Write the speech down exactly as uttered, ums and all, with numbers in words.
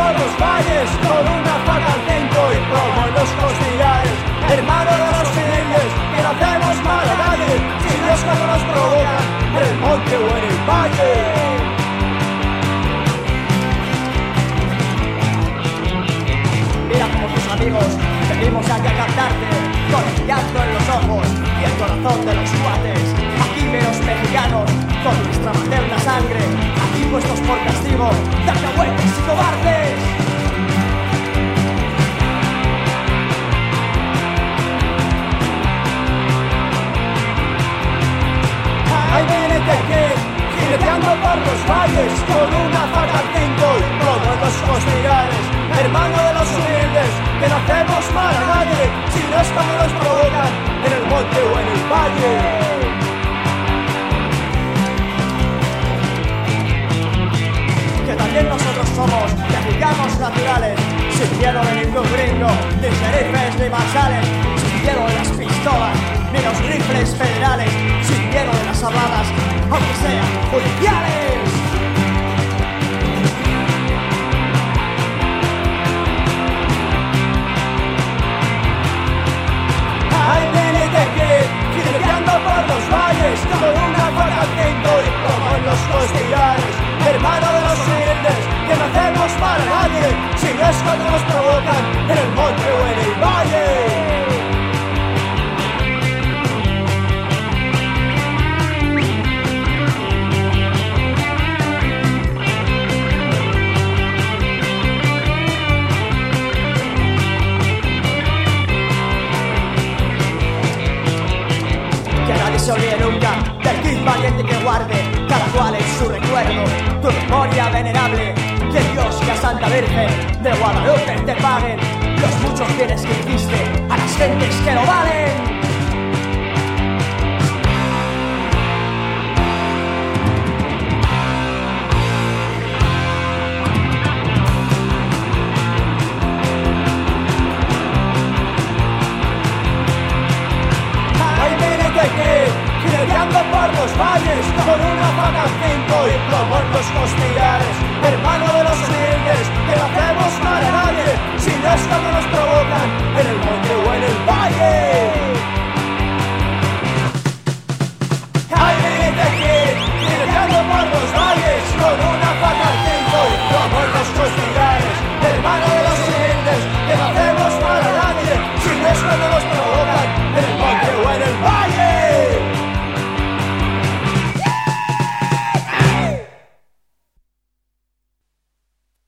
por los valles con una faca al centro y plomo en los costillares. Hermano de los humildes, que no hacemos mal a nadie, si no es cuando nos provocan en el monte o en el valle. Mira como tus amigos venimos aquí a cantarte, con el llanto en los ojos y el corazón de los cuates. Aquí menos mexicanos, con nuestra materna sangre, aquí puestos por castigo, de alcahuetes y cobardes. Ahí viene Tequil, jineteando por los valles, con una faca al cinto y plomo en los costillares. Hermano de los humildes, que no hacemos mal a nadie, si no es cuando nos provocan en el monte o en el valle. Que también nosotros somos mexicanos naturales, sin miedo de ningún gringo, ni sheriffes ni marshales, sin miedo de las pistolas, ni los rifles federales, sin miedo de las habladas, aunque sean judiciales. Ahí viene Tequil, jineteando por los valles, con una faca al cinto y plomo en los costillares. Hermano de los humildes, que no hacemos mal a nadie, si no es cuando nos provocan en el monte o en el valle. Se olvide nunca del kid valiente que guarde cada cual en su recuerdo tu memoria venerable, que Dios y la Santa Virgen de Guadalupe te paguen los muchos bienes que hiciste a las gentes que lo valen. Jineteando por los valles, con una faca al cinto y plomo en los costillares. Hermano de los humildes, que no hacemos mal a nadie, si no es cuando nos provocan